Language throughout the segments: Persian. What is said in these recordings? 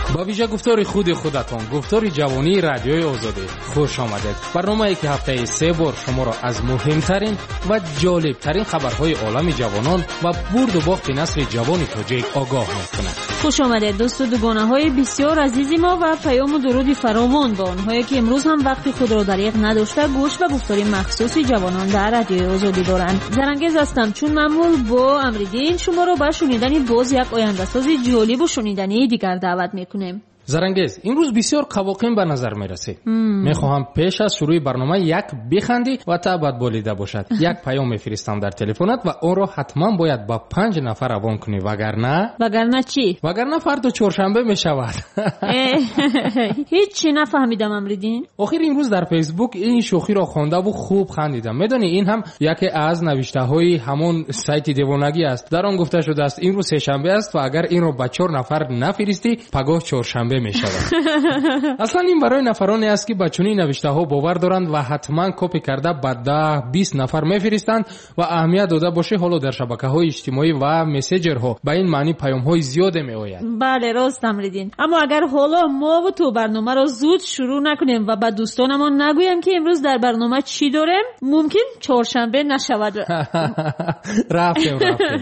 با ویژه گفتار خودتان، گفتار جوانی رادیوی آزادی، خوش آمدید. برنامه‌ای که هفته 3 بار شما را از مهمترین و جالبترین خبرهای عالم جوانان و برد و باخت نسل جوان تاجیک آگاه می‌کند. خوش آمدید دوست و دوگانه‌های بسیار عزیز ما و پیام و درود فراوان با آنهایی که امروز هم وقتی خود را دریغ نداشته گوش و گفتار مخصوصی جوانان در رادیوی آزادی دارند. زرنگز هستم چون معمول با امریدین شما را به شنیدن باز یک آینده‌ساز جالب و شنیدنی دیگر دعوت می‌کنیم. زرنگز امروز بسیار قواقم به نظر میرسه. میخواهم پیش از شروع برنامه یک بخندی و تا بعد بولیده باشد. یک پیام میفرستم در تلفنت و اون را حتما باید با 5 نفر روان کنی، وگرنه چی؟ وگرنه فردا چهارشنبه میشود. هیچ چی نفهمیدم امریدین. آخر امروز در فیسبوک این شوخی را خوانده و خوب خندیدم. میدونی این هم یکی از نوشته های همون سایت دیوانگی است. در آن گفته شده است امروز سه شنبه است و اگر این را با 4 نفر نفرستی پگاه چهارشنبه میشود. اصلا این برای نفرانی است که با چنین نوشته ها باور دارند و حتما کپی کرده با 10-20 نفر میفرستند و اهمیت داده باشه. حالا در شبکه‌های اجتماعی و مسنجرها با این معنی پیام‌های زیاد میآید. بله راست امریدین. اما اگر حالا ما و تو برنامه را زود شروع نکنیم و با دوستانمون نگویم که امروز در برنامه چی داریم، ممکن چهارشنبه نشود. رفتیم.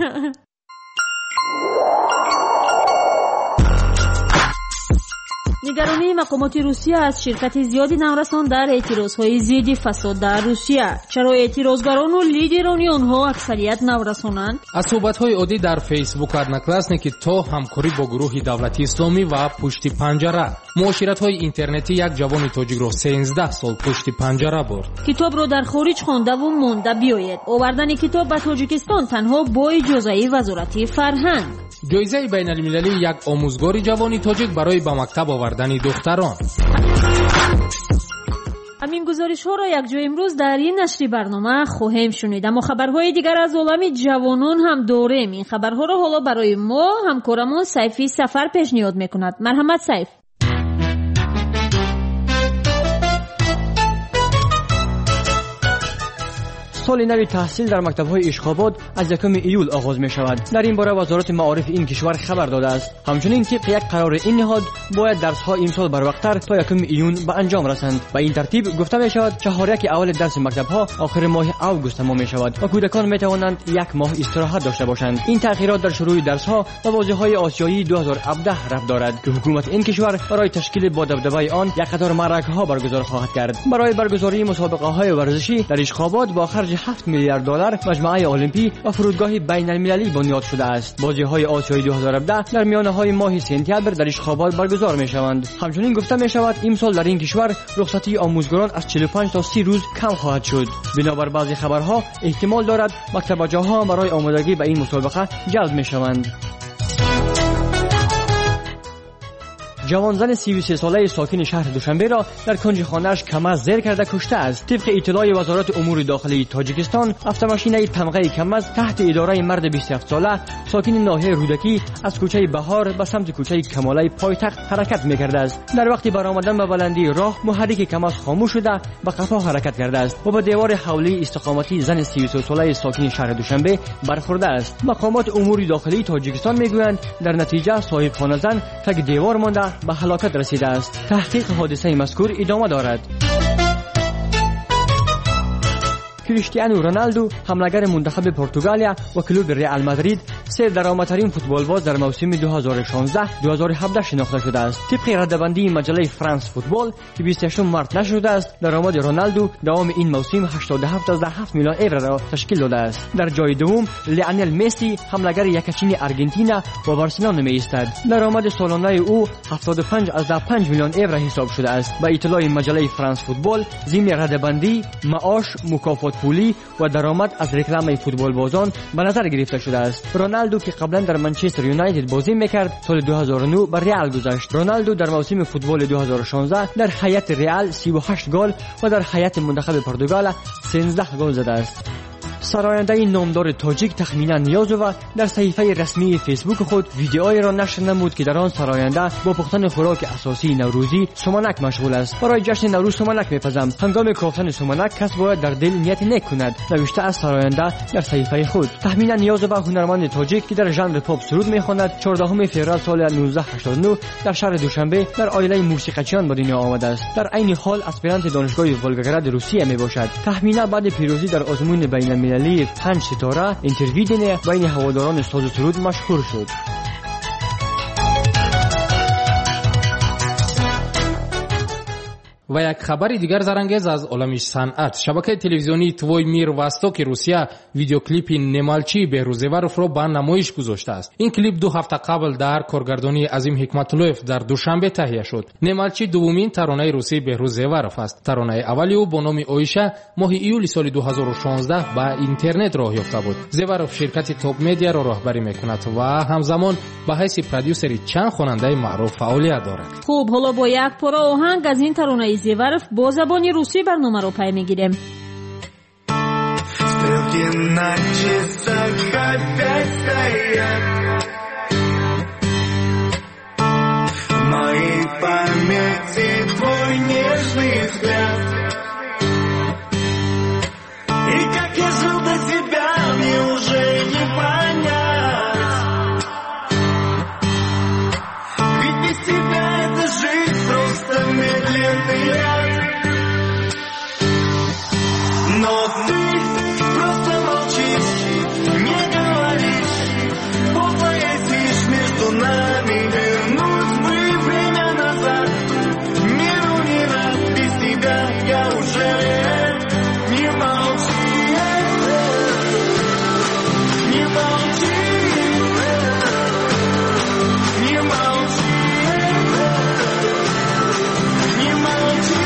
نگرانی مقامات روسیه از شرکت زیادی نورسان در اعتراضهای ضد فساد در روسیه. چرا اعتراضگران و لیدران آنها اکثریت نورسانند؟ از صحبت‌های عادی در فیسبوک одноклассники که تا همکاری با گروه دولتی اسلامی و پشت پنجره معاشرت‌های اینترنتی یک جوان تاجیک را 13 سال پشت پنجره برد. کتاب را در خارج خوانده و مانده بیاید. آوردن کتاب به تاجیکستان تنها با اجازه وزارت فرهنگ. جایزه بین‌المللی یک آموزگار جوانی تاجیک برای به مکتب آوردن دختران. همین گزارش ها را یک جای امروز در این نشر برنامه خواهیم شنید. اما خبرهای دیگر از عالم جوانان هم داریم. این خبرها را حالا برای ما همکارمون سیفی سفر پیشنهاد میکند. مرحمت سیف. سال نو تحصیل در مکتب‌های اشخاباد از 1 ایول آغاز می‌شود. در این باره وزارت معارف این کشور خبر داده است. همچنین طبق یک قرار این نهاد باید درس‌ها امسال بروقت‌تر تا 1 ایون به انجام رسند. به این ترتیب گفته می‌شود چهارک اول درس مکتب‌ها آخر ماه اوگوست تمام می‌شود و کودکان می‌توانند 1 ماه استراحت داشته باشند. این تأخیرات در شروع درس‌ها و بازی‌های آسیایی 2017 رفت دارد که حکومت این کشور برای تشکیل با دبدبه آن یک قطار معرکه‌ها برگزار خواهد کرد. برای برگزاری مسابقه‌های ورزشی در اشخاباد با خرج 7 میلیارد دلار مجمع المپی و فرودگاه بین‌المللی بنیاد شده است. بازی‌های آسیایی 2017 در میانه‌های ماه سپتامبر در اشخاباد برگزار می‌شوند. همچنین گفته می‌شود امسال در این کشور رخصتی آموزگاران از 45 تا 30 روز کم خواهد شد. بنابر بعضی خبرها احتمال دارد مکتب‌جاها برای آمادگی به این مسابقه جلب می‌شوند. جوان زن 33 ساله ساکن شهر دوشنبه را در کنج خانه‌اش کمر زیر کرده کشته است. طبق اطلاع وزارت امور داخلی تاجیکستان، اتوماشین تمغه کمز تحت اداره مرد 27 ساله ساکن ناحیه رودکی از کوچه بهار به سمت کوچه کماله پایتخت حرکت می‌کرده است. در وقت برآمدن به بلندی راه محرک کمز خاموش شده به قفا حرکت کرده است و به دیوار حولی استقامتی زن 33 ساله ساکن شهر دوشنبه برخورده است. مقامات امور داخلی تاجیکستان می‌گویند در نتیجه صاحب خانه زن تک دیوار مانده به هلاکت رسیده است. تحقیق حادثه مذکور ادامه دارد. کریستیانو رونالدو حملگر منتخب پرتغالیا و کلوب ریال مادرید سه درآمدترین فوتبالباز در موسم 2016-2017 شناخته شده است. طبق رده‌بندی مجله فرانس فوتبال که 28 مارس نشر شده است، درآمد رونالدو دوام این موسم 87.7 میلیون یورو را تشکیل داده است. در جای دوم لیونل مسی حملگر یکچین آرژانتین و بارسلونا می ایستد. درآمد سالانه او 75.5 میلیون یورو حساب شده است. با اطلاع مجله فرانس فوتبال ضمن رده‌بندی معاش، مکافات پولی و درآمد از رکلام فوتبال بازان به نظر گرفته شده است. رونالدو که قبلا در منچستر یونایتد بازی میکرد سال 2009 به ریال گذشت. رونالدو در موسم فوتبال 2016 در هیئت ریال 38 گل و در هیئت منتخب پرتغال 13 گل زده است. سراینده نامدار تاجیک تخمینا نیازووا در صحیفه رسمی فیسبوک خود ویدیویی را نشر نمود که در آن سراینده با پختن خوراک اساسی نوروزی سومنک مشغول است. برای جشن نوروز سومنک میپزم. هنگام کافتن سومنک کس باید در دل نیت نیک کند، نوشته از سراینده در صحیفه خود. تخمینا نیازووا هنرمند تاجیک که در ژانر پاپ سرود میخواند 14 فوریه سال 1989 در شهر دوشنبه در عائله موسیقیچیان به دنیا آمده است. در عین حال اسپرانت دانشگاه ولگاگراد روسیه میباشد. تخمینا بعد پیروزی در آزمون بین‌المللی 5 ستاره اینترویو دینه بین هواداران ساز و سرود مشهور شد. و یک خبر دیگر زرانگیز از عالم صنعت. شبکه تلویزیونی توی میر واستوک روسیه ویدیو کلیپ نمالچی بهروزیورف را به نمایش گذاشته است. این کلیپ 2 هفته قبل در کارگردانی عظیم حکمت‌اللویف در دوشنبه تهیه شد. نمالچی دومین ترانه روسی بهروزیورف است. ترانه اولی او با نام اویشا ماه ایول سال 2016 به اینترنت راه یافته بود. زیورف شرکت توپ مدیا را راهبری میکند و همزمان به حیث پرودیوسری چند خواننده معروف فعالیت دارد. خوب، حالا با یک پاره آهنگ از این ترانه زیورف با زبان روسی برنامه رو پی میگیریم. Стрелки на часах опять стоят. В моей памяти твой нежный взгляд. И как я жил до тебя, мне уже не понять. Ведь без тебя эта жизнь просто медленный ряд. Но ты просто молчишь, не говоришь, подло ездишь между нами. Вернуть бы время назад, миру не рад, без тебя я уже не молчи, не молчи, не молчи, не молчи.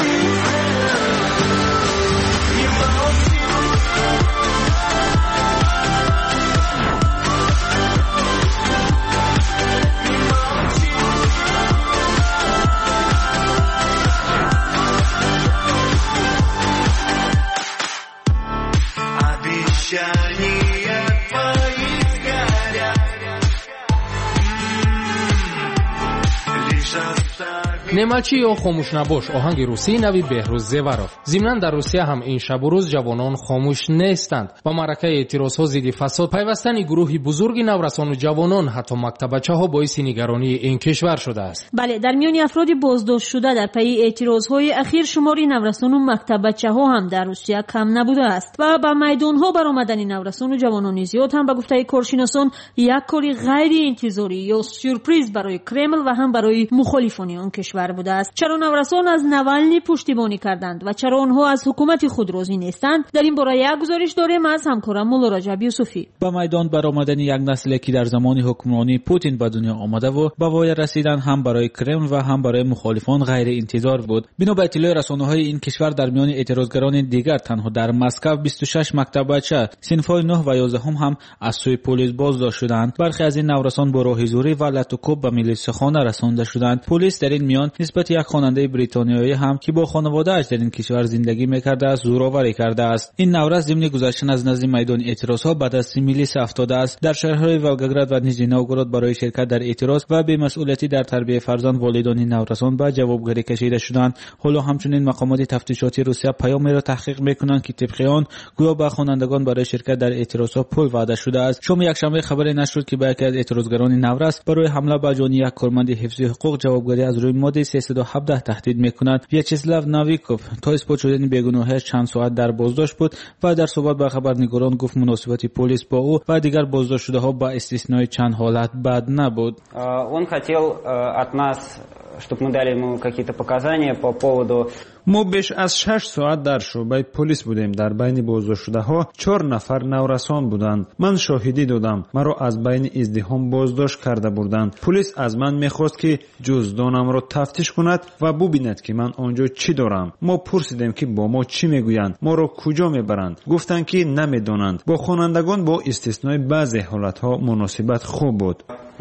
نمالچی یا خاموش نباش، آهنگ روسی نوی بهروزیورف. ضمناً در روسیه هم این شب و روز جوانان خاموش نیستند. با معرکه اعتراض‌ها ضد فساد پیوستن گروهی بزرگ نورسان و جوانان حتی مکتبچه‌ها باعث نگرانی این کشور شده است. بله، در میان افراد بازداشت شده در پی اعتراض‌های اخیر شماری نورسان و مکتبچه‌ها هم در روسیه کم نبوده است و با میدان‌ها برآمدن نورسان و جوانان زیاد هم به گفته کارشناسان یک کاری غیر انتظاری یا سورپرایز برای کرمل و هم برای مخالفان آن کشور بوده است. چرا نورسان از نوالنی پشتیبانی کردند و چرا آنها از حکومت خود راضی نیستند؟ در این باره یک گزارش داریم از همکارم مولا رجب یوسفی. با میدان برآمدن یک نسلی که در زمان حکمرانی پوتین به دنیا آمده و به وای رسیدن هم برای کرمل و هم برای مخالفان غیر انتظار بود. بنا به اطلاع رسانه‌های این کشور در میان اعتراضگران دیگر تنها در مسکو 26 مکتبچه صنف‌های 9 و 11 هم از سوی پلیس بازداشت شدند. برخی از این نورسان با راهزوری و لطوکوب به میلیسخانه رسانده شدند. پلیس در این میان نسبت یک خواننده بریتانیایی هم که با خانواده‌اش در این کشور زندگی می‌کرده است زورآوری کرده است. این نورس ضمن گذشتن از نزد میدان اعتراض‌ها به دست میلیس افتاده است. در شهرهای ولگاگراد و نیژنی نوگورود برای شرکت در اعتراض و بی‌مسئولیتی در تربیت فرزند والدان نورسان به جوابگری کشیده شدند. حالا همچنین مقامات تفتیشاتی روسیه پیامی را تحقیق می‌کنند که طبق آن گویا به خوانندگان برای شرکت در اعتراض‌ها پول وعده شده است. شام یکشنبه خبری نشر شد که به یکی از اعتراضگران نورس برای حمله به جان یک کارمند حفظ حقوق جوابگری از روی ماده 317 تهدید می‌کند. ویاچسلاو نویکوف تا اثبات شدن بیگناهیش چند ساعت در بازداشت بود و در صحبت با خبرنگاران گفت مناسبت پلیس با او و دیگر بازداشت شده‌ها با استثنای چند حالت بد نبود. Он хотел от нас, чтобы мы дали ему какие-то показания по поводу. ما بیش از 6 ساعت در شعبه پلیس بودیم. در بین بازداشت شده‌ها 4 نفر نورسان بودند. من شاهدی دادم. مرا از بین ازدحام بازداشت کرده بودند. پلیس از من می‌خواست که جزدانم را تفتیش کند و ببیند که من آنجا چی دارم. ما پرسیدیم که با ما چی میگویند، ما را کجا میبرند. گفتند که نمیدانند. با خوانندگان با استثنای بعضی حالت‌ها مناسبت خوب بود.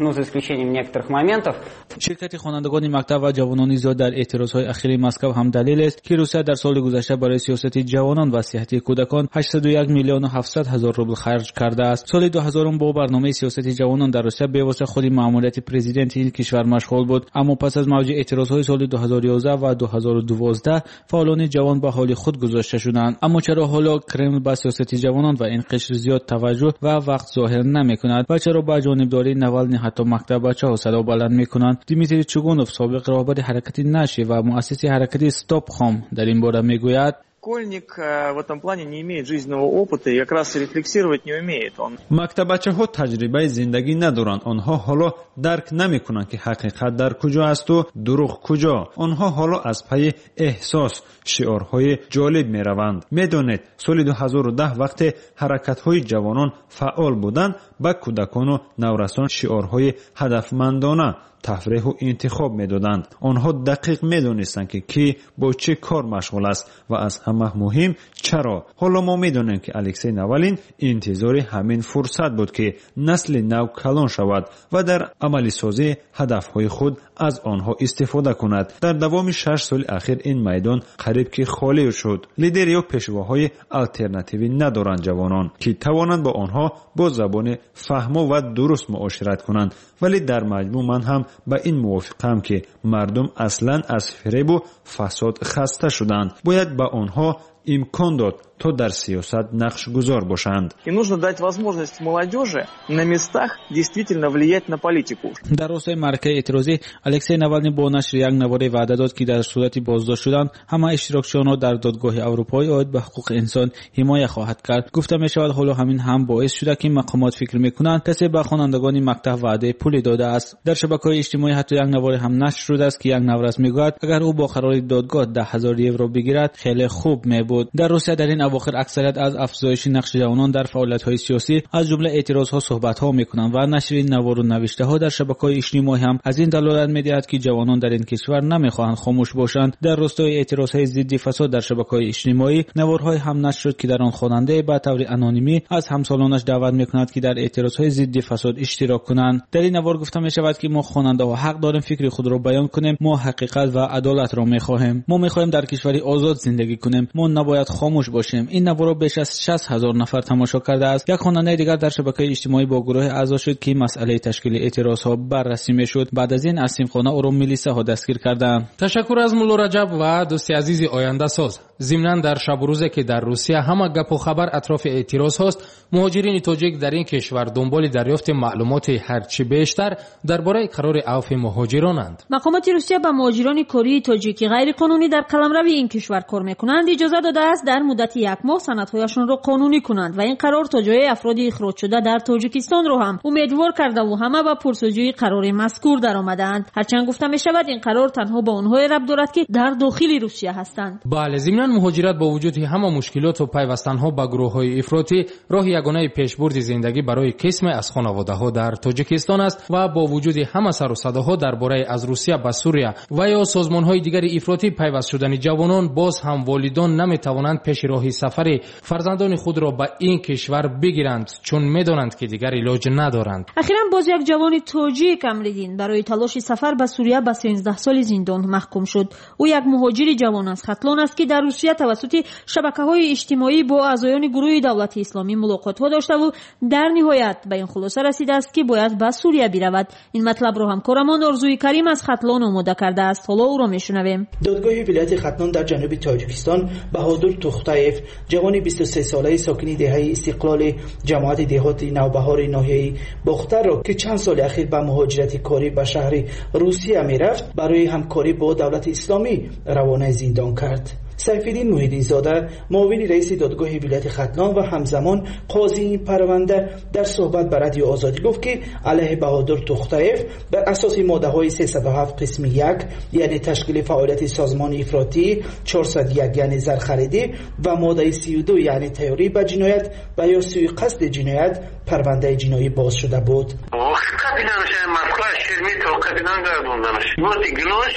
за исключением некоторых моментов. شرکت خوانندگان مکتب و جوانان زیاد در اعتراضهای اخیر مسکو هم دلیل است که روسیه در سال گذشته برای سیاست جوانان و صحت کودکان 801 میلیون و 700 هزار روبل خرج کرده است. سال 2000 با برنامه سیاست جوانان در روسیه به واسطه خود مأموریت پرزیدنت این کشور مشغول بود، اما پس از موج اعتراضهای سال 2011 و 2012 فعالان جوان به حال خود گذاشته شدند. اما چرا حالا کرمل به سیاست جوانان و این قشر زیاد توجه و وقت ظاهر نمی‌کند و چرا با جانبداری نوالنی حتی مکتب بچه‌ها صدا بلند می‌کنند؟ دیمیتری چوگونوف، سابق رهبر حرکت نشی و مؤسس حرکت استاپ خام، در این باره میگوید Школьник в этом плане не имеет жизненного опыта и как раз рефлексировать не умеет. مکتبچه‌ها تجربه زندگی ندارند. آنها حالا درک نمی‌کنند که حقیقت در کجا است و دروغ کجا. آنها حالا از پی احساس شعارهای جالب می‌روند. می‌دانید سال 2010 وقتی حرکت‌های جوانان فعال بودند، با کودکان و نورسان شعارهای هدفمندانه تفریح و انتخاب می‌دادند. آنها دقیق می‌دانستند که کی با چه کار مشغول است و از همه مهم چرا. حالا ما می‌دانیم که الکسی ناوالین انتظار همین فرصت بود که نسل نو کلان شود و در عملی سازی هدف‌های خود از آنها استفاده کند. در دوام 6 سال اخیر این میدان قریب که خالی شد. لیدر یا پیشواهای آلترناتیوی ندارند جوانان که توانند با آنها با زبان فهمو و درست معاشرت کنند. ولی در مجموع من هم با این موافقم که مردم اصلا از فریب و فساد خسته شدند. باید با آنها امکان داد تا در سیاست نقش گذار باشند. И нужно дать возможность молодежи на местах действительно влиять на политику. در راستای معرکه اعتراضی الکسی ناوالنی با نشر یک نواره وعده داد که در صورت بازداشت شدن همه اشتراکچیان را در دادگاه اروپایی عاید به حقوق انسان حمایت خواهد کرد. گفته می شود حالا همین هم باعث شده که مقامات فکر میکنند کسی به خوانندگان مکتب وعده پولی داده است. در شبکه‌های اجتماعی حتی یک نواره هم نشر شده است که یک نورس میگوید اگر او با قرار دادگاه 10,000 یورو بگیرد خیلی خوب میبود. در روسیه در این اواخر اکثریت از افزایش نقش جوانان در فعالیت‌های سیاسی از جمله اعتراض‌ها صحبت‌ها می‌کنند و نشر این نوار و نوشته‌ها در شبکه‌های اجتماعی هم از این دلالت می‌دهد که جوانان در این کشور نمی‌خواهند خاموش باشند. در راستای اعتراض‌های ضد فساد در شبکه‌های اجتماعی نوارهای هم نشر شد که در آن خواننده به طور آنونیمی از همسالانش دعوت می‌کند که در اعتراض‌های ضد فساد اشتراک کنند. در این نوار گفته می‌شود که ما خواننده‌ها حق داریم فکر خود را بیان کنیم، ما حقیقت و عدالت را می‌خواهیم، ما می‌خواهیم در کشوری آزاد زندگی کنیم، ما نباید خاموش باشیم. این نوار را بیش از 60,000 نفر تماشا کرده است. یک خواننده دیگر در شبکه اجتماعی با گروه اعضا شد که مسئله تشکیل اعتراض‌ها بررسی می‌شد. بعد از این از سیمخانه او را میلیسه‌ها دستگیر کردند. تشکر از مولا رجب و دوستی عزیز آینده ساز. ضمناً در شب و روزی که در روسیه همه گپ و خبر اطراف اعتراض هست، مهاجرین تاجیک در این کشور دنبال دریافت معلومات هرچی بیشتر درباره قرار عفو مهاجرانند. مقامات روسیه به مهاجران کره تاجیکی غیر قانونی در قلمرو این کشور کار می‌کنند اجازه داده است در مدت یک ماه سندهایشان را قانونی کنند و این قرار تا جای افراد اخراج شده در تاجیکستان را هم امیدوار کرده و همه به پرسجوی قرار مذکور درآمدند. هرچند گفته می‌شود این قرار تنها با آنها ربط دارد که در داخل روسیه هستند. بله، ضمناً مهاجرت با وجود همه مشکلات و پیوستن‌ها به گروه‌های افراطی راه یگانه پیشبرد زندگی برای قسم از خانواده‌ها در تاجیکستان است و با وجود همه سر و صداها درباره از روسیه به سوریه و یا سازمان‌های دیگر افراطی پیوست شدن جوانان، باز هم والدان نمی‌توانند پیش راه سفر فرزندان خود را به این کشور بگیرند چون می‌دانند که دیگر علاج ندارند. اخیراً باز یک جوان تاجیک امریدین برای تلاش سفر به سوریه به 13 سال زندان محکوم شد. او یک مهاجر جوان از ختلان است که در روسیه توسط شبکه‌های اجتماعی با اعضایان گروه دولت اسلامی ملاقات‌ها داشته و در نهایت به این خلاصه رسیده است که باید به سوریه برود. این مطلب را همکارمان آرزوی کریم از ختلان آماده کرده است. حالا او را میشنویم. دادگاه ولایت ختلان در جنوب تاجیکستان بهادر توختایف، جوان 23 ساله ساکن دهه استقلال جماعت دهات نوبهار ناحیه باختر را که چند سال اخیر به مهاجرت کاری به شهر روسیه میرفت برای همکاری با دولت اسلامی روانه زندان کرد. سیفالدین محیدین زاده، معاون رئیس دادگاه ولایت ختلان و همزمان قاضی این پرونده، در صحبت با رادیو آزادی گفت که علیه بهادر توختایف بر اساس ماده‌های 307 قسم 1 یعنی تشکیل فعالیت سازمان افراطی، 401 یعنی زرخریدی و ماده 32 یعنی تیاری به جنایت و یا سوء قصد جنایت پرونده جنایی باز شده بود.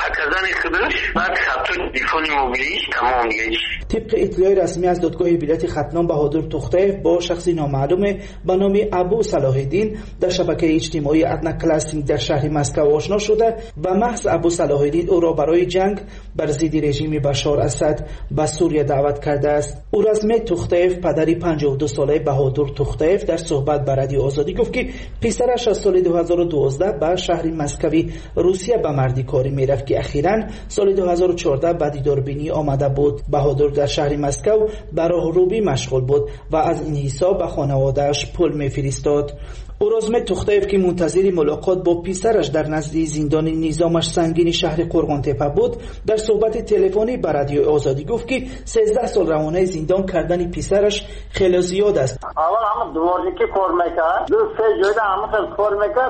کردن خودش بعد خط تلفن موبیلیش تمام دیگه. طبق اطلاع رسمی از دادگاه ولایت ختلان بهادر تختیف با شخصی نامعلوم به نام ابو صلاح الدین در شبکه اجتماعی ادنا کلاسینگ در شهر مسکو آشنا شده و محض ابو صلاح الدین او را برای جنگ بر ضد رژیم بشار اسد به سوریه دعوت کرده است. اورازمه تختیف پدری 52 ساله بهادر تختیف در صحبت با رادیو آزادی گفت که پسرش از سال 2012 به شهر مسکوی روسیه به مردی کاری میرفت که اخیراً سال 2014 به دیداربینی آمده بود. بهادر در شهر مسکو به راهروی مشغول بود و از این حساب به خانواده‌اش پول میفرستاد. اورازمه تختیف که منتظر ملاقات با پسرش در نزد زندان نظامش سنگین شهر قرغانتپه بود در صحبت تلفنی با رادیو آزادی گفت که 13 سال روانه زندان کردن پسرش خیلی زیاد است. اول همه دواری که کار میکرد دو سه جویده همه کار میکرد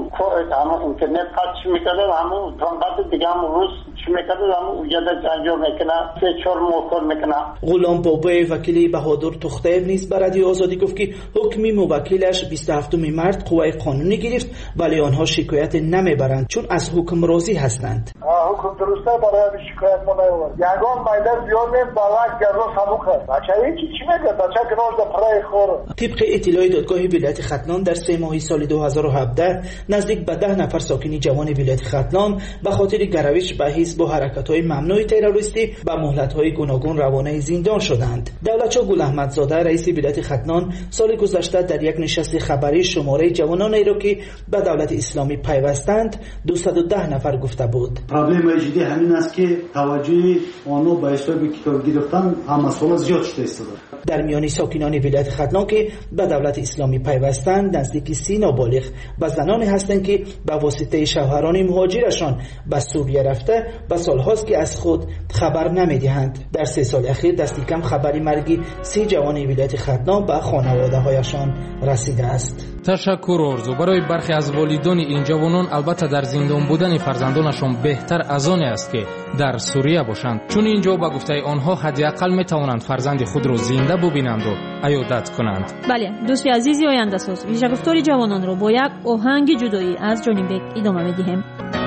همه اینترنت قطش میکرد همه تانقات دیگه همه روز چی میکرد همه اوجده انجام میکنه 3-4 ماه کار میکنه. غلام بابای وکیل بهادر تختیف نیز با رادیو آزادی گفت که حکم موکلش 27 مرد قوه قانونی گرفت ولی آنها شکایت نمیبرند چون از حکم راضی هستند. حکم درسته برای شکایت نمیبرند. یگان مایدر زیاد نیم بالا گرو سبوکه. بچه چی میگه؟ بچه کنار در پرای خوره. طبق اطلاع دادگاه ولایت ختلان در 3 ماه سال 2017 نزدیک به 10 نفر ساکن جوان ولایت ختلان به خاطر گروش به حزب و حرکت‌های ممنوع تروریستی به مهلت‌های گوناگون روانه زندان شدند. دولتشاه گل احمدزاده رئیس ولایت ختلان سال گذشته در یک نشست خبری شماره جوانانی را که به دولت اسلامی پیوستند 210 نفر گفته بود. پروبلم جدی همین است که توجه آنها به اشتراک کتاب گرفتن هم مسئله زیاد شده است. در میان ساکنان ولایت ختلان که به دولت اسلامی پیوستند نزدیک 30 نابالغ و زنانی هستند که به واسطه شوهران مهاجرشان به سوریه رفته و سالهاست که از خود خبر نمیدهند. در 3 سال اخیر دست کم خبری مرگ 30 جوان ولایت ختلان به خانواده‌هایشان رسیده است. تشکر آرزو. برای برخی از والدان این جوانان البته در زندان بودن فرزندانشان بهتر از آن است که در سوریه باشند، چون اینجا با گفته آنها حداقل میتوانند فرزند خود را زنده ببینند و عیادت کنند. بله دوستی عزیزی، آینده ساز ویژه گفتار جوانان را با یک آهنگ جدایی از جانی بک ادامه میدیم.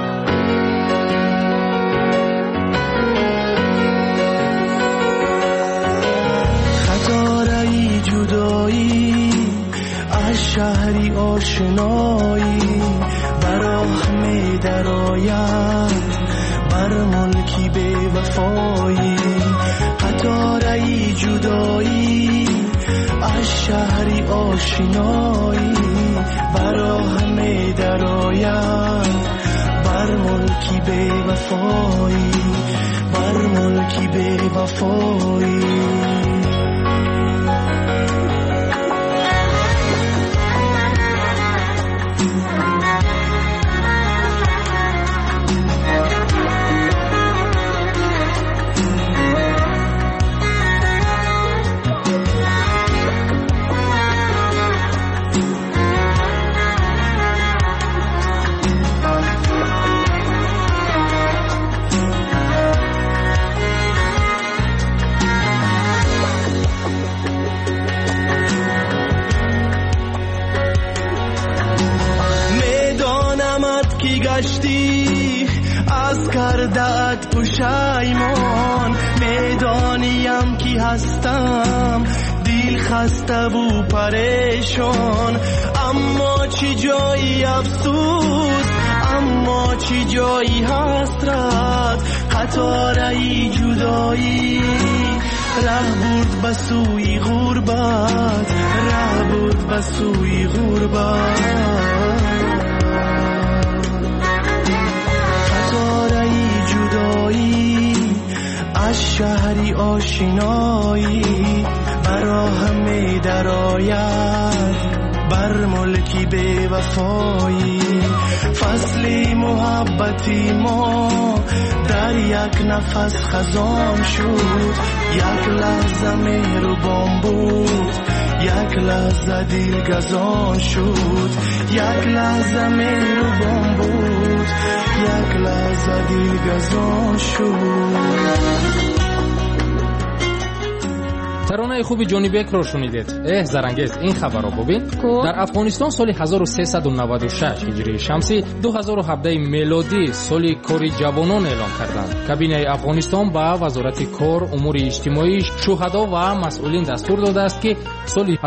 خطاره جدایی از شهری آشنایی براه می درآید بر ملکی بی وفایی. خطاره جدایی از شهری آشنایی براه می درآید بر ملکی بی وفایی بر ملکی بی وفایی. از کردت پشیمان میدانیم کی هستم دل خسته و پریشان. اما چی جایی افسوس اما چی جایی حسرت. قطاره جدایی ره برد به سوی غربت ره برد به سوی غربت. از شهری آشنایی براه می درآید بر ملکی بی وفایی. فصل محبتی ما در یک نفس خزان شد. یک لحظه مهربان بود یک لحظه دلگزان شد. یک لحظه مهربان بود یک لحظه دلگزان شد. ترانه خوبی جونی بک رو شنیدید. زرنگیز این خبر رو ببین. در افغانستان سال 1396 هجری شمسی 2017 میلادی سال کار جوانان اعلام کردند. کابینه افغانستان با وزارت کار، امور اجتماعی، شهدا و مسئولین دستور داده است که سال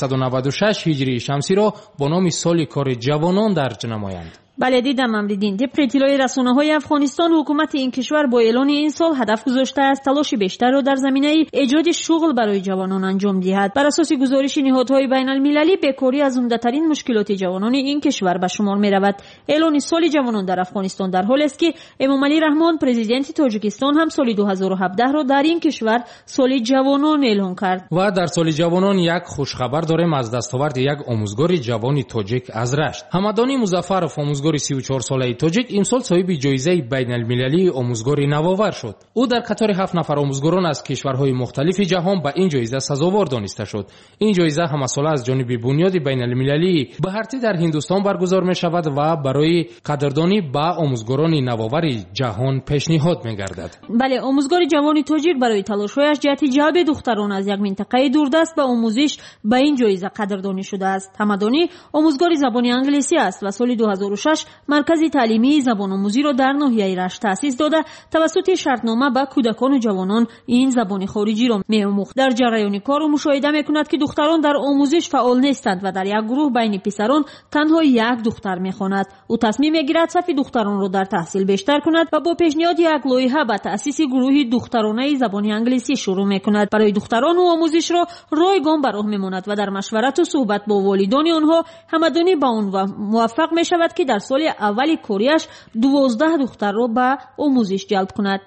1396 هجری شمسی را با نام سال کار جوانان درج نمایند. بله دیدم امریدین. طبق اطلاع رسانه‌های افغانستان حکومت این کشور با اعلان این سال هدف گذاشته است تلاش بیشتر را در زمینه ایجاد شغل برای جوانان انجام دهد. بر اساس گزارش نهادهای بین‌المللی بیکاری از عمده‌ترین مشکلات جوانان این کشور به شمار می‌رود. اعلان سال جوانان در افغانستان در حالی است که امامعلی رحمان پرزیدنت تاجیکستان هم سال 2017 را در این کشور سال جوانان اعلان کرد. و در سال جوانان یک خوشخبر داریم از دستاورد یک آموزگار جوان تاجیک از رشت. حمدانی مظفرов آموزگار 34 ساله تاجیک امسال صاحب جایزه بین المللی آموزگار نوآور شد. او در قطار 7 نفر آموزگاران از کشورهای مختلف جهان به این جایزه سزاوار دانسته شد. این جایزه همساله از جانب بنیاد بین المللی به هرتی در هندوستان برگزار می شود و برای قدردانی به آموزگاران نوآور جهان پیشنهاد می گردد. بله، آموزگار جوان تاجیک برای تلاش‌هایش جهت جلب دختران از یک منطقه دوردست به آموزش به این جایزه قدردانی شده است. حمدانی آموزگار زبان انگلیسی است و سال 2006 مرکز تعلیمی زبان آموزی را در ناحیه رشت تأسیس داده توسط شرطنامه به کودکان و جوانان این زبان خارجی را می‌آموخت. در جریان کار مشاهده می‌کند که دختران در آموزش فعال نیستند و در یک گروه بین پسران تنها یک دختر می‌خواند. او تصمیم می‌گیرد صف دختران را در تحصیل بیشتر کند و با پیشنهاد یک لایحه به تأسیس گروهی دخترانه زبان انگلیسی شروع می‌کند. برای دختران و آموزش را رایگان به راه می‌ماند و در مشورت و صحبت با والدان آنها حمدانی با آن موفق می‌شود که در سال اولی کوریاش 12 دختر را به آموزش جلب کند.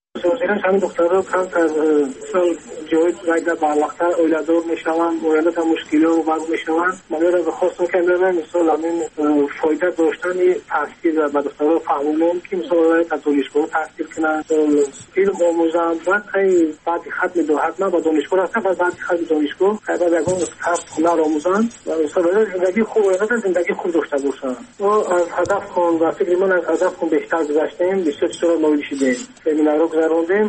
همین دخترها کم از سال جای ویده بالاتر اویلادور میشوند، اویلات هم مشکلی رو برد میشوند. من را بخواستم که مثال همین فایده داشتن تحصیل و به دخترها فهمونم که مثال را تا دانشگاه تحصیل کنند، فیلم آموزند و بعد ختم حتما با دانشگاه رفتن و بعد ختم دانشگاه بعد یکان هنر آموزند و مثال زندگی خوب اویلات زندگی خوب داشته باشند. و از هدف کن و فکر من از هدف کن بیشتر گذشتیم، بسیار چطور نویل شدیم. سمینارها گذراندیم،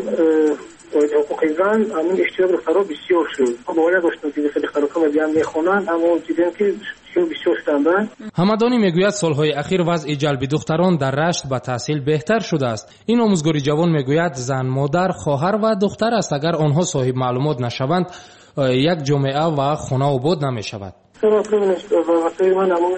حقوق زن همین اشتراک دخترها بسیار شد. باید داشتن که دخترها کم بیان میخوانند اما دیدیم که بسیار شدند. حمدانی میگوید سالهای اخیر وضع جلب دختران در رشت به تحصیل بهتر شده است. این آموزگار جوان میگوید زن، مادر، خواهر و دختر است اگر آنها صاحب معلومات نشوند یک جامعه و خانه آباد نمیشود. من همون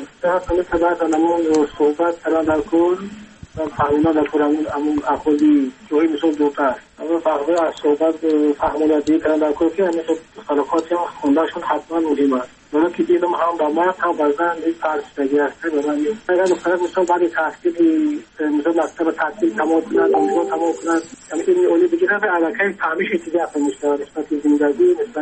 صحبت کردن در کل فهمیدن در کل همون اخوردی جایی مثل دوتا است. اما فهمیدن از صحبت فهمیدن دیگه کردن در کل که همین خلقاتی هم خوندهشون حتما مهم است. برای که دیدم هم با مرد هم بازن این پرستگی هسته برای اگر دختره مثلا بعد تحصیلی مثلا مکتب تحصیل تمام کنند دانشگاه تمام کنند یعنی این اولی بگیرن و علاقه فهمیش اتجاه میشود نسبت زندگی نسبت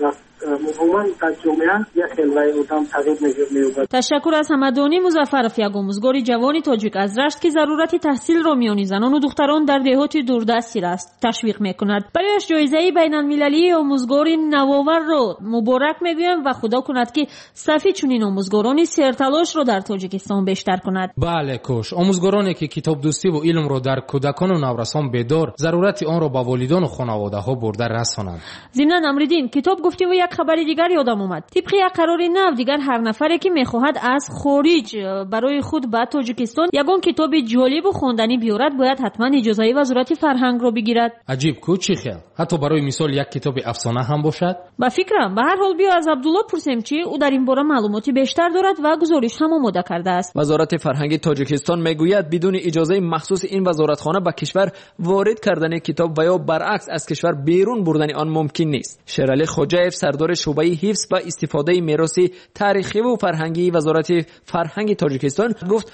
عموما در جامعه یک خلوه بودم تغییر می‌یابد. تشکر از حمدانی مظفرов، یک آموزگار جوان تاجیک از رشت که ضرورت تحصیل را میان زنان و دختران در دهات دوردستی است تشویق می‌کند. برایش جایزه بین‌المللی آموزگار نوآور را مبارک می‌گویم و خدا کند که صفی چنین آموزگارانی سرتلاش را در تاجیکستان بیشتر کند. بله کوش، آموزگارانی که کتاب دوستی و علم را در کودکان و نورسان بیدار ضرورت آن را با والدان و خانواده‌ها برده رسانند. ضمن امریدین کتاب گفتیم و یک خبر دیگر یادم اومد. طبق یک قرار نو دیگر هر نفری که میخواهد از خارج برای خود به تاجیکستان یگان کتاب جالب و خواندنی بیارد باید حتما اجازه وزارت فرهنگ را بگیرد. عجیب کو، چی خیال؟ حتی برای مثال یک کتاب افسانه هم باشد؟ با فکرم به هر حال بیا از عبدالله پرسیم چی او در این باره معلوماتی بیشتر دارد و گزارش هم آماده کرده است. وزارت فرهنگ تاجیکستان میگوید بدون اجازه مخصوص این وزارتخانه به کشور وارد کردن کتاب و یا برعکس از کشور بیرون بردن آن ممکن نیست. شیرعلی خوجاєв سردار شعبه حفظ و استفاده میراث تاریخی و فرهنگی وزارت فرهنگ تاجیکستان گفت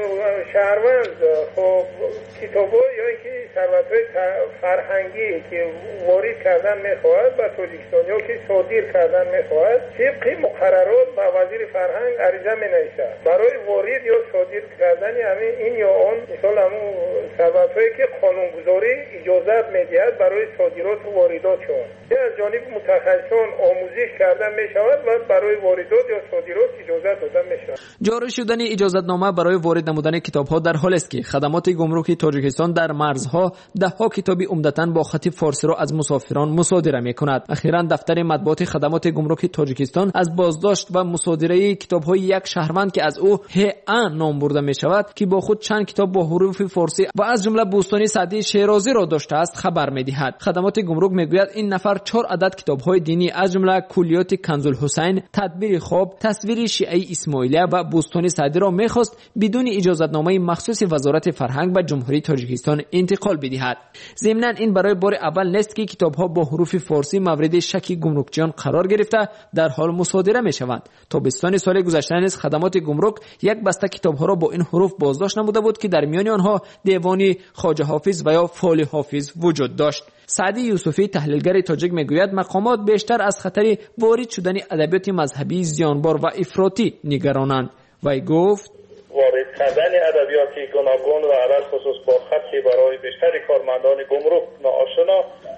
شهروند خب کتاب‌ها یا اینکه ثروت‌های فرهنگی که وارد کردن می‌خواهد و تاجیکستان یا که صادر کردن می‌خواهد طبق مقررات با وزیر فرهنگ عریضه می‌نویسد برای وارد یا صادر کردن همین این یا آن مثال همون ثروت‌هایی که قانونگذاری اجازه می‌دهد برای صادرات و وارداتشون از جانب متخصصان آموزش کردن می‌شود و برای واردات یا صادرات اجازه دادن می‌شود. جاری شدن اجازه‌نامه برای وارد نمودن کتاب‌ها در حالی است که خدمات گمرک تاجیکستان در مرزها ده‌ها کتابی عمدتاً با خط فارسی را از مسافران مصادره می‌کند. اخیراً دفتر مطبوعات خدمات گمرک تاجیکستان از بازداشت و مصادره کتاب‌های یک شهروند که از او ه‌ا نام برده می‌شود که با خود چند کتاب با حروف فارسی و از جمله بوستانی سعدی شیرازی را داشته است خبر می‌دهد. خدمات گمرک می‌گوید این نفر 4 عدد کتاب‌های دینی از جمله کلیات کنزالحسین، تدبیر خواب، تصویر شیعه اسماعیلیه و بوستانی سعدی را می‌خواست بدون اجازتنامه مخصوص وزارت فرهنگ و جمهوری تاجیکستان انتقال بدهد. ضمناً این برای بار اول نیست که کتاب‌ها با حروف فارسی مورد شک گمرکچیان قرار گرفته در حال مصادره می‌شوند. تابستان سال گذشته نیز خدمات گمرک یک بسته کتاب‌ها را با این حروف بازداشت نموده بود که در میان آنها دیوان خواجه حافظ و یا فال حافظ وجود داشت. سعدی یوسفی تحلیلگر تاجیک میگوید مقامات بیشتر از خطر وارد شدن ادبیات مذهبی زیانبار و افراطی نگرانند. وی گفت وارد کردن ادبیات گوناگون و علل خصوص با خطی برای بیشتر کارمندان گمرک ناآشنا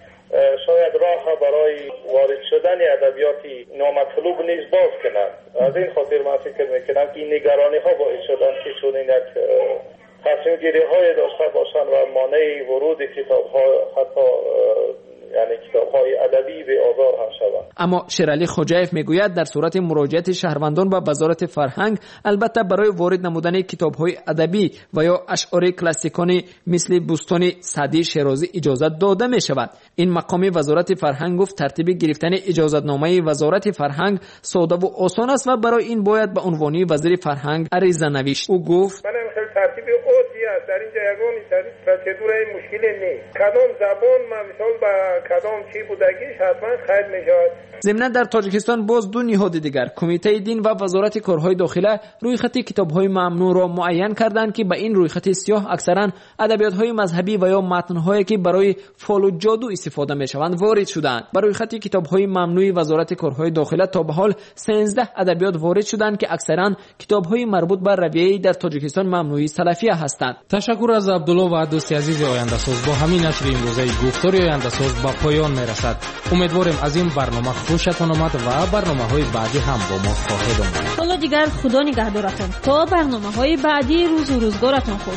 شاید راه برای وارد شدن ادبیات نامطلوب نیز باز کنند. از این خاطر من فکر میکنم که این نگرانی ها باعث شدن که چون این تصمیم گیری های داشته باشند و مانع ورود کتاب ها حتی یعنی کتاب‌های ادبی به آزار هم شود. اما شیرعلی خوجایف میگوید در صورت مراجعت شهروندان و وزارت فرهنگ البته برای وارد نمودن کتاب‌های ادبی و یا اشعار کلاسیکانی مثل بوستان سعدی شیرازی اجازه داده می‌شود. این مقام وزارت فرهنگ گفت ترتیب گرفتن اجازه‌نامه وزارت فرهنگ ساده و آسان است و برای این باید به عنوان وزیر فرهنگ عریضه نوشت. او گفت ترتیب عادی است در اینجا یگان پروسدور مشکلی نیست. کدام زبان مثال با کدام چی بودگیش حتما خرید میشود. ضمن در تاجیکستان باز دو نهاد دیگر کمیته دین و وزارت کارهای داخله روی خط کتاب‌های ممنوع را معین کردند که به این روی خط سیاه اکثرا ادبیات‌های مذهبی و یا متن‌هایی که برای فال و جادو استفاده می‌شوند وارد شدند. بر روی خط کتاب‌های ممنوع وزارت کارهای داخله تا به حال 13 ادبیات وارد شدند که اکثرا کتاب‌های مربوط به رویه در تاجیکستان ممنوعی سلفیه هستند. تشکر از عبدالله و دوست عزیز آینده‌ساز. با همین نشر امروزه گفتار آینده‌ساز به پایان میرسد. امیدواریم از این برنامه خوشتان آمد و برنامه‌های بعدی هم با ما خواهید آمد. حالا دیگر خدا نگهدارتان تا برنامه‌های بعدی. روز و روزگارتان خوش.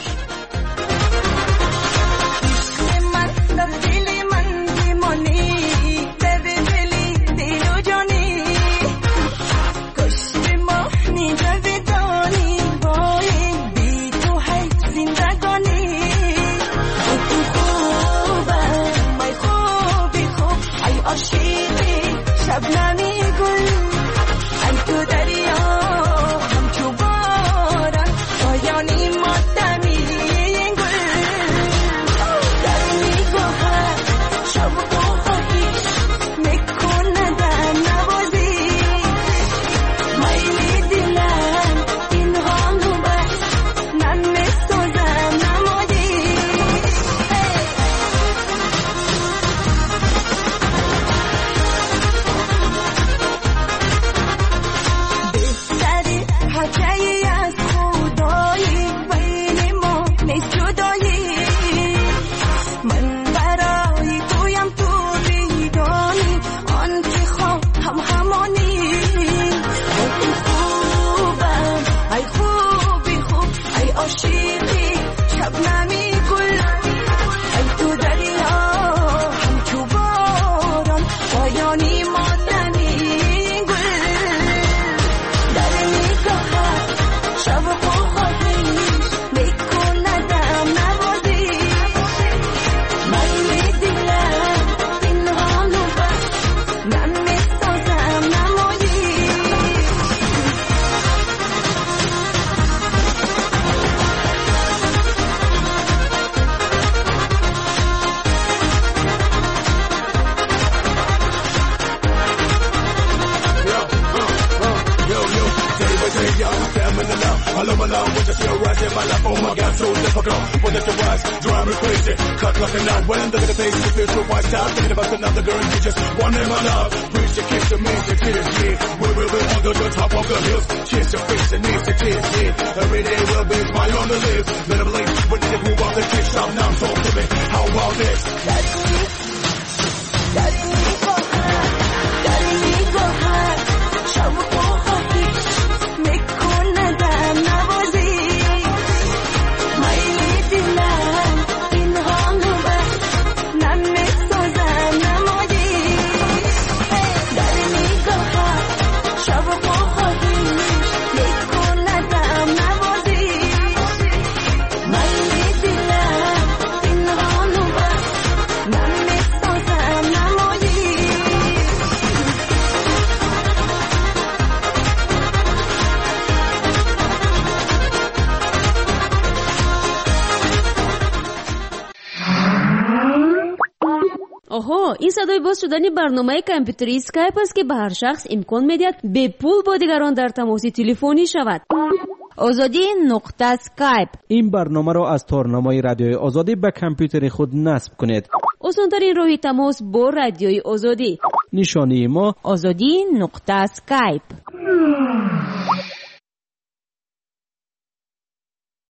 آها، این صدای باز شدن برنامه کامپیوتری اسکایپ است که به هر شخص امکان میدهد به پول با دیگران در تماس تلفنی شود. آزادی نقطه اسکایپ. این برنامه را از تارنمای رادیوی آزادی به کامپیوتر خود نصب کنید. آسان‌ترین راه تماس با رادیوی آزادی. نشانی ما آزادی نقطه اسکایپ.